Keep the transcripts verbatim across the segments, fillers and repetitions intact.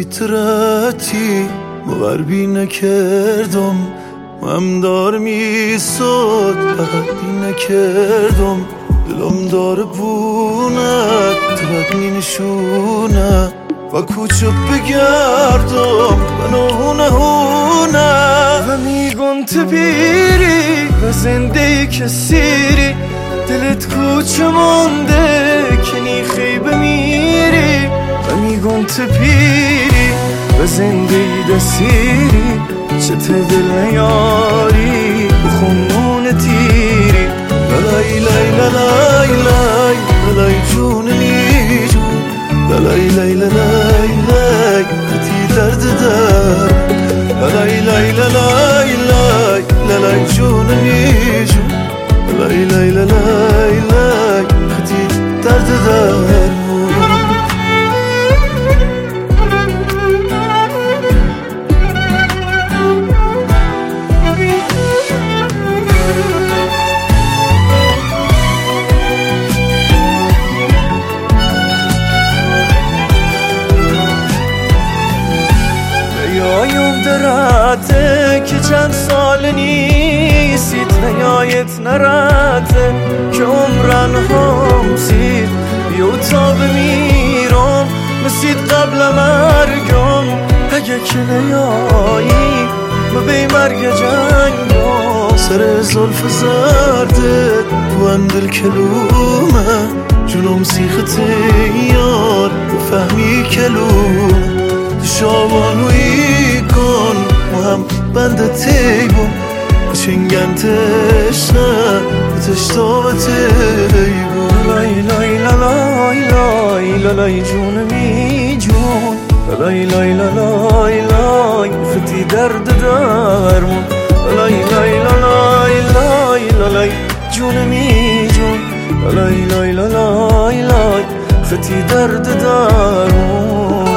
فطرتی باور نکردم من دار میساد فقط بی نکردم دلم داره بونه تو می نشونه و کوچه بگردم و نهونه هونه و میگن تو بیری و زنده کسیری دلت کوچه مونده که نیخی بمیری و میگن تو پیری و زنده دسیری چه دل نیاری بخونون تیری لالای لای لالای لای لالای جوننی جون لالای لای لالای لای خطی درد در لالای لای لالای لای لالای جوننی جون لالای لای لالای لای خطی درد در یایم درته که چند سال نیستید نیایت نرته که عمرن هم سید بیو تا بمیرم مسید قبل مرگم اگه که نیایی و بی مرگ جنگم سر زلف زرده تو اندل کلومه جونم سیخت یار بفهمی کلومه شابانوی کن و هم بند تیبون بچنگن تشنه بتشتا و تیبون لای لای لای لای لای جونمی جون لای لای لای لای خطی درد درمون لای لای لای لای لای جونمی جون لای لای لای لای خطی درد درمون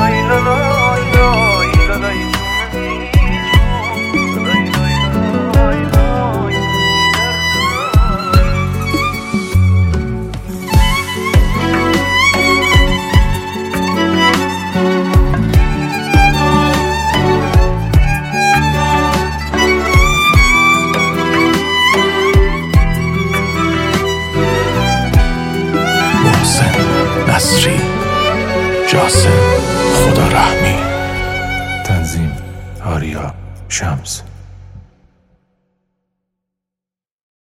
نصری جاسم خدا رحمی تنظیم آریا شمس